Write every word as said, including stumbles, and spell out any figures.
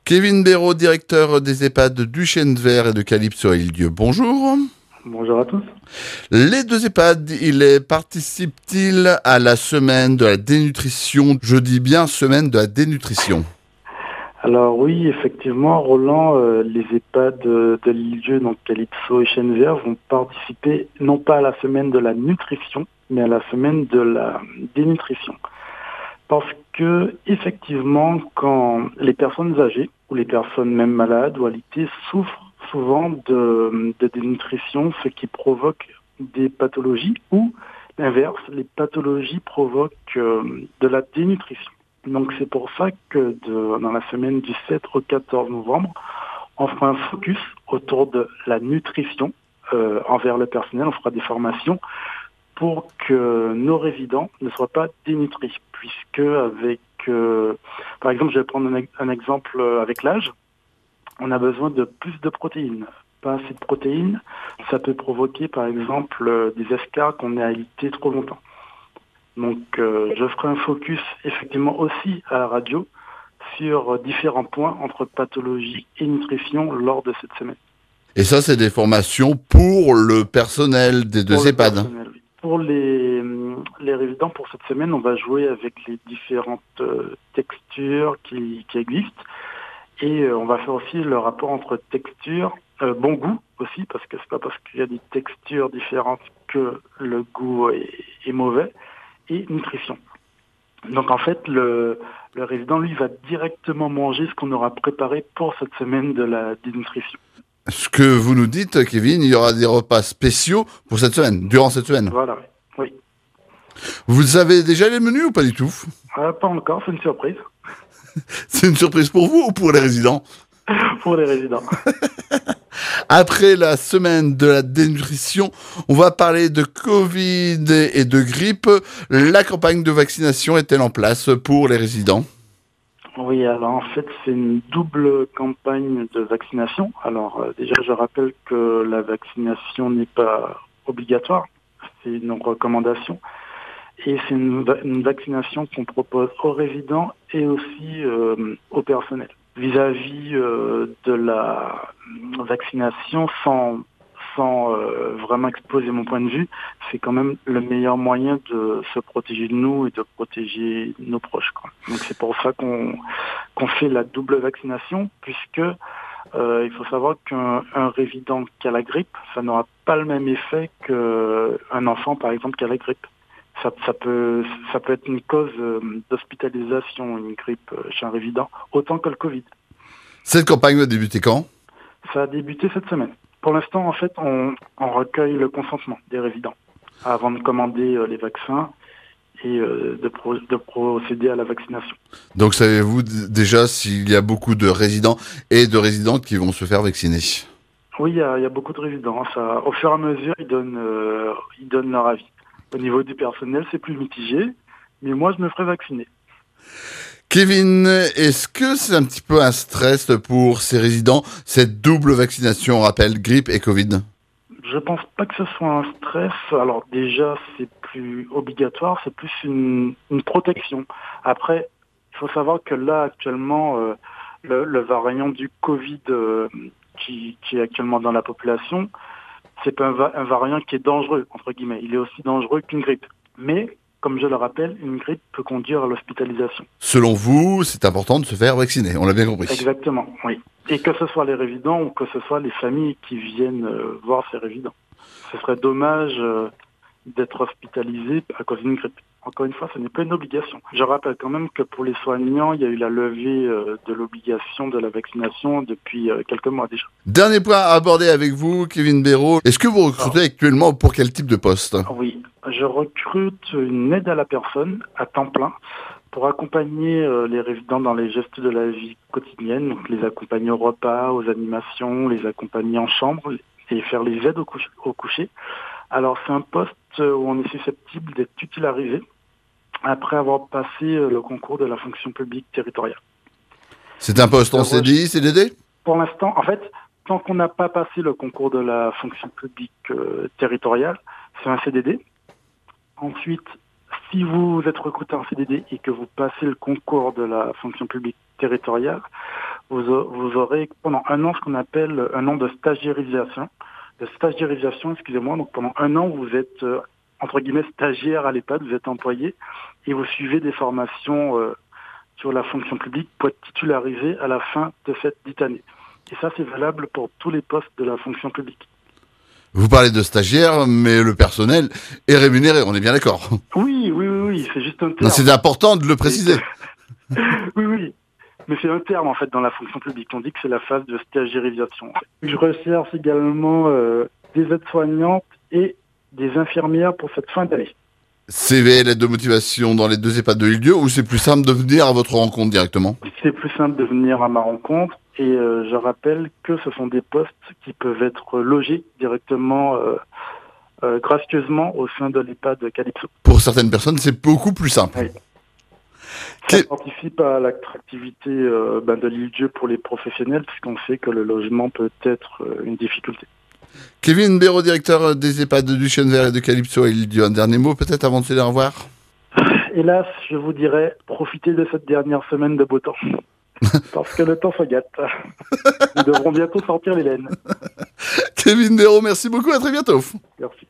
Kevin Béraud, directeur des EHPAD du Chêne Vert et de Calypso à Île-Dieu. Bonjour. Bonjour à tous. Les deux EHPAD, ils participent-ils à la semaine de la dénutrition? Je dis bien semaine de la dénutrition. Alors oui, effectivement, Roland, euh, les EHPAD de, de l'Île-Dieu, donc Calypso et Chêne Vert, vont participer non pas à la semaine de la nutrition, mais à la semaine de la dénutrition. Parce que, effectivement, quand les personnes âgées, ou les personnes même malades ou alitées, souffrent souvent de, de dénutrition, ce qui provoque des pathologies, ou l'inverse, les pathologies provoquent euh, de la dénutrition. Donc c'est pour ça que de, dans la semaine du sept au quatorze novembre, on fera un focus autour de la nutrition euh, envers le personnel. On fera des formations pour que nos résidents ne soient pas dénutris, puisque avec, euh, par exemple, je vais prendre un, un exemple avec l'âge, on a besoin de plus de protéines. Pas assez de protéines, ça peut provoquer par exemple des escarres qu'on ait alité trop longtemps. Donc euh, je ferai un focus effectivement aussi à la radio sur différents points entre pathologie et nutrition lors de cette semaine. Et ça, c'est des formations pour le personnel des deux pour EHPAD. Le personnel, oui. Pour les, les résidents, pour cette semaine, on va jouer avec les différentes euh, textures qui, qui existent. Et euh, on va faire aussi le rapport entre texture, euh, bon goût aussi, parce que c'est pas parce qu'il y a des textures différentes que le goût est, est mauvais, et nutrition. Donc en fait, le, le résident, lui, va directement manger ce qu'on aura préparé pour cette semaine de la dénutrition. Ce que vous nous dites, Kevin, il y aura des repas spéciaux pour cette semaine, durant cette semaine. Voilà, oui. oui. Vous avez déjà les menus ou pas du tout? euh, Pas encore, c'est une surprise. C'est une surprise pour vous ou pour les résidents? Pour les résidents. Après la semaine de la dénutrition, on va parler de Covid et de grippe. La campagne de vaccination est-elle en place pour les résidents? Oui, alors en fait, c'est une double campagne de vaccination. Alors euh, déjà, je rappelle que la vaccination n'est pas obligatoire, c'est une recommandation. Et c'est une, va- une vaccination qu'on propose aux résidents et aussi euh, au personnel. Vis-à-vis euh, de la vaccination, sans, sans euh, vraiment exposer mon point de vue, c'est quand même le meilleur moyen de se protéger de nous et de protéger nos proches, quoi. Donc c'est pour ça qu'on, qu'on fait la double vaccination, puisque euh, il faut savoir qu'un un résident qui a la grippe, ça n'aura pas le même effet qu'un enfant, par exemple, qui a la grippe. Ça, ça, peut, ça peut être une cause euh, d'hospitalisation, une grippe euh, chez un résident, autant que le Covid. Cette campagne va débuter quand? Ça a débuté cette semaine. Pour l'instant, en fait, on, on recueille le consentement des résidents avant de commander euh, les vaccins et euh, de, pro, de procéder à la vaccination. Donc savez-vous d- déjà s'il y a beaucoup de résidents et de résidentes qui vont se faire vacciner? Oui, il y a, il y a beaucoup de résidents. Ça, au fur et à mesure, ils donnent, euh, ils donnent leur avis. Au niveau du personnel, c'est plus mitigé, mais moi, je me ferai vacciner. Kevin, est-ce que c'est un petit peu un stress pour ces résidents, cette double vaccination, on rappelle, grippe et Covid? Je pense pas que ce soit un stress. Alors déjà, c'est plus obligatoire, c'est plus une, une protection. Après, il faut savoir que là, actuellement, euh, le, le variant du Covid euh, qui, qui est actuellement dans la population, c'est un, va- un variant qui est dangereux, entre guillemets. Il est aussi dangereux qu'une grippe. Mais, comme je le rappelle, une grippe peut conduire à l'hospitalisation. Selon vous, c'est important de se faire vacciner, on l'a bien compris. Exactement, oui. Et que ce soit les résidents ou que ce soit les familles qui viennent euh, voir ces résidents. Ce serait dommage euh, d'être hospitalisé à cause d'une grippe. Encore une fois, ce n'est pas une obligation. Je rappelle quand même que pour les soignants, il y a eu la levée euh, de l'obligation de la vaccination depuis euh, quelques mois déjà. Dernier point à aborder avec vous, Kevin Béraud. Est-ce que vous recrutez actuellement pour quel type de poste? Oui, je recrute une aide à la personne à temps plein pour accompagner euh, les résidents dans les gestes de la vie quotidienne, donc les accompagner au repas, aux animations, les accompagner en chambre et faire les aides au, couche- au coucher. Alors c'est un poste où on est susceptible d'être titularisé après avoir passé euh, le concours de la fonction publique territoriale. C'est un poste en Le C D I, C D D? Pour l'instant, en fait, tant qu'on n'a pas passé le concours de la fonction publique euh, territoriale, c'est un C D D. Ensuite, si vous êtes recruté en C D D et que vous passez le concours de la fonction publique territoriale, vous, vous aurez pendant un an ce qu'on appelle un an de stagiairisation. De stagiairisation, excusez-moi. Donc pendant un an, vous êtes euh, entre guillemets stagiaire à l'EHPAD, vous êtes employé et vous suivez des formations euh, sur la fonction publique pour être titularisé à la fin de cette dite année. Et ça, c'est valable pour tous les postes de la fonction publique. Vous parlez de stagiaires, mais le personnel est rémunéré, on est bien d'accord. Oui, oui, oui, oui, c'est juste un terme. Non, c'est important de le préciser. Oui, oui. Mais c'est un terme, en fait, dans la fonction publique. On dit que c'est la phase de stagiairisation. Je recherche également euh, des aides-soignantes et des infirmières pour cette fin d'année. C V, lettre de motivation dans les deux EHPAD de Lille-Dieu, ou c'est plus simple de venir à votre rencontre directement? C'est plus simple de venir à ma rencontre. Et euh, je rappelle que ce sont des postes qui peuvent être logés directement, euh, euh, gracieusement, au sein de l'EHPAD Calypso. Pour certaines personnes, c'est beaucoup plus simple. Oui. Ça Que- participe à l'attractivité euh, ben, de l'île-Dieu pour les professionnels, puisqu'on sait que le logement peut être euh, une difficulté. Kevin Béraud, directeur des EHPAD de Chêne-Vert et de Calypso à Lille-Dieu. Un dernier mot peut-être avant de se dire au revoir? Hélas, je vous dirais, profitez de cette dernière semaine de beau temps. Parce que le temps se gâte. Nous devrons bientôt sortir les laines. Kevin Béraud, merci beaucoup, à très bientôt. Merci.